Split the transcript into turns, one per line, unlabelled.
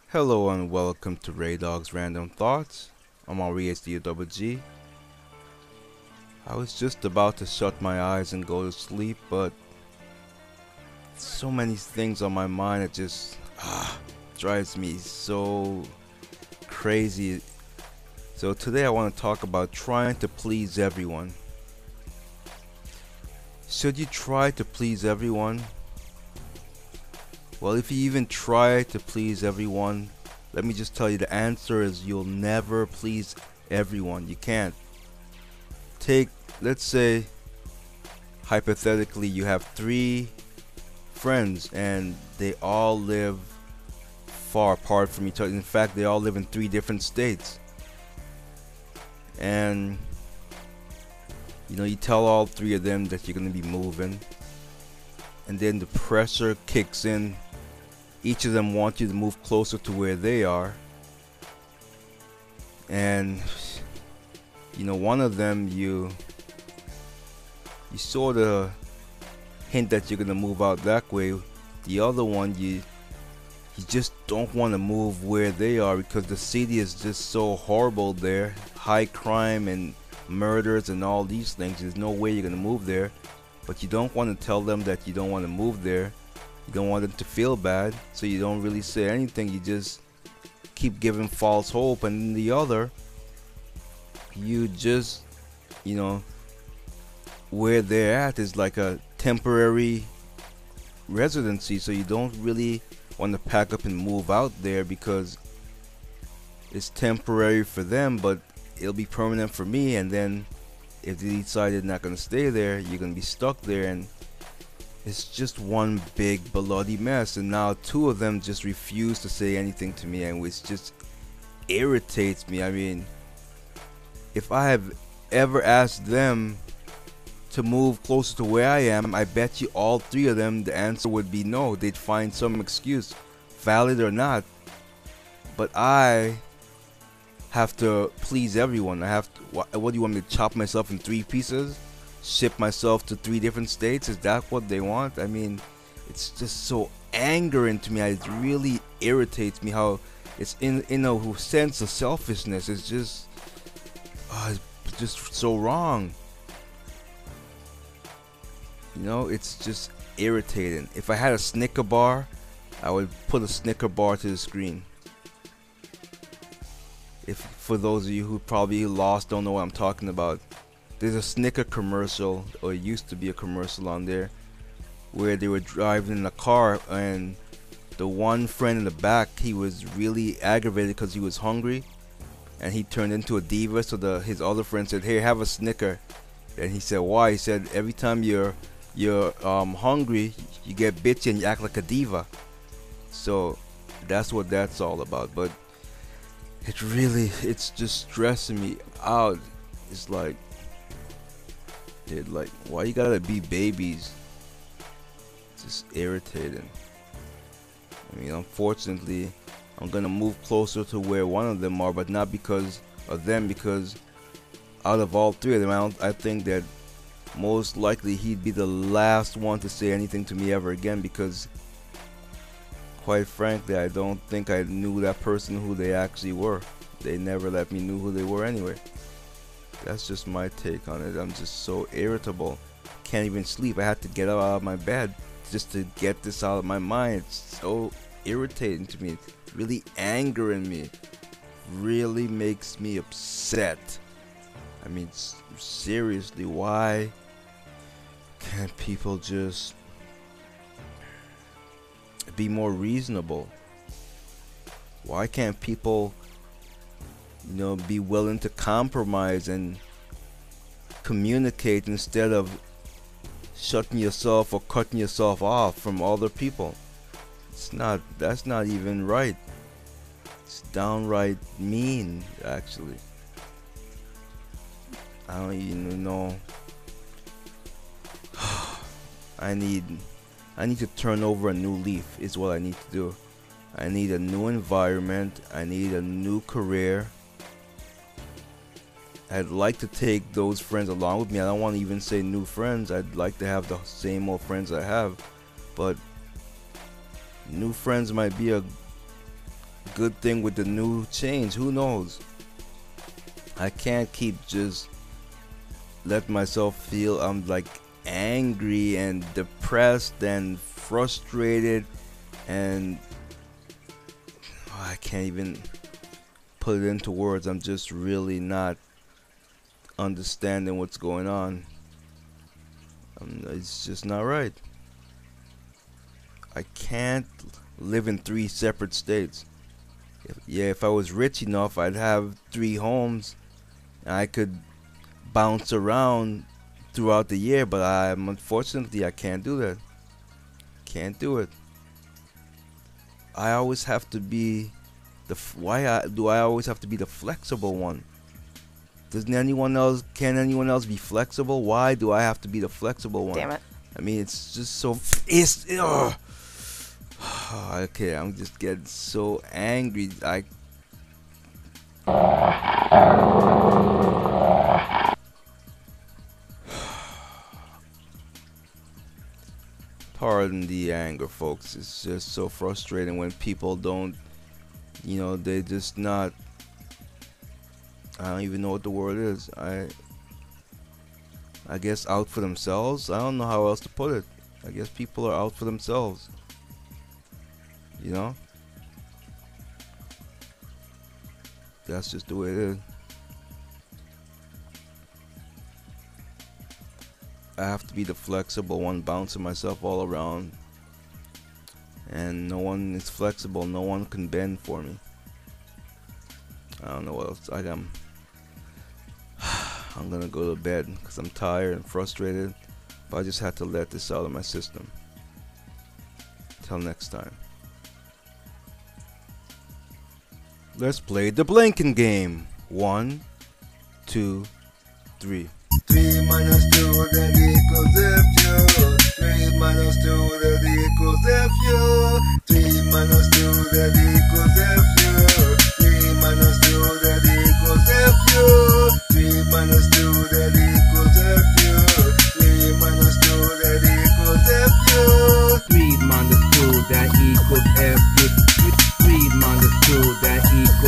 Hello and welcome to Ray Dog's Random Thoughts. I'm on RHDWG. I was just about to shut my eyes and go to sleep, but so many things on my mind it just drives me so crazy. So today I want to talk about trying to please everyone. Should you try to please everyone? Well, if you even try to please everyone, let me just tell you the answer is you'll never please everyone. You can't. Let's say, hypothetically, you have 3 friends and they all live far apart from each other. In fact, they all live in 3 different states. And, you tell all 3 of them that you're going to be moving. And then the pressure kicks in. Each of them want you to move closer to where they are. And one of them you sort of hint that you're gonna move out that way. The other one you just don't want to move where they are because the city is just so horrible there. High crime and murders and all these things. There's no way you're gonna move there. But you don't want to tell them that you don't want to move there. You don't want them to feel bad, so you don't really say anything. You just keep giving false hope. And then the other, you just, where they're at is like a temporary residency, so you don't really want to pack up and move out there because it's temporary for them, but it'll be permanent for me. And then if they decide they're not going to stay there, you're going to be stuck there, and it's just one big bloody mess. And now 2 of them just refuse to say anything to me, and which just irritates me. I mean, if I have ever asked them to move closer to where I am, I bet you all 3 of them the answer would be no. They'd find some excuse, valid or not. But I have to please everyone. I have to, what do you want me to chop myself in 3 pieces? Ship myself to 3 different states? Is that what they want? I mean, it's just so angering to me. It really irritates me how it's in a sense of selfishness. It's just so wrong. It's just irritating. If I had a Snicker bar, I would put a Snicker bar to the screen. If for those of you who probably lost, don't know what I'm talking about, there's a Snicker commercial, or it used to be a commercial on there, where they were driving in a car and the one friend in the back, he was really aggravated because he was hungry and he turned into a diva. So his other friend said, "Hey, have a Snicker." And he said, "Why?" He said, "Every time you're hungry, you get bitchy and you act like a diva." So that's what that's all about. But it's just stressing me out. It's like, why you gotta be babies? It's just irritating. I mean, unfortunately, I'm gonna move closer to where one of them are, but not because of them, because out of all 3 of them, I think that most likely he'd be the last one to say anything to me ever again, because quite frankly, I don't think I knew that person who they actually were. They never let me know who they were anyway. That's just my take on it. I'm just so irritable. Can't even sleep. I had to get out of my bed just to get this out of my mind. It's so irritating to me. It's really angering me. Really makes me upset. I mean, seriously, why can't people just be more reasonable? Why can't people be willing to compromise and communicate instead of shutting yourself or cutting yourself off from other people? That's not even right. It's downright mean, actually. I don't even know. I need to turn over a new leaf is what I need to do. I need a new environment. I need a new career. I'd like to take those friends along with me. I don't want to even say new friends. I'd like to have the same old friends I have. But new friends might be a good thing with the new change. Who knows? I can't keep just let myself feel I'm like angry and depressed and frustrated, and I can't even put it into words. I'm just really not understanding what's going on. It's just not right. I can't live in 3 separate states. If I was rich enough, I'd have 3 homes and I could bounce around throughout the year, but unfortunately I can't do that. Can't do it. I always have to be do I always have to be the flexible one? Can anyone else be flexible? Why do I have to be the flexible one?
Damn it.
I mean, it's just so okay, I'm just getting so angry. Pardon the anger, folks. It's just so frustrating when people don't, they just not, I don't even know what the word is. I guess out for themselves. I don't know how else to put it. I guess people are out for themselves. That's just the way it is. I have to be the flexible one, bouncing myself all around. And no one is flexible. No one can bend for me. I don't know what else. I'm gonna go to bed because I'm tired and frustrated. But I just had to let this out of my system. Till next time. Let's play the blinking game. 1, 2, 3.
3 minus 2 that equals F. 3 minus 2 that equals F. 3 minus 2 that equals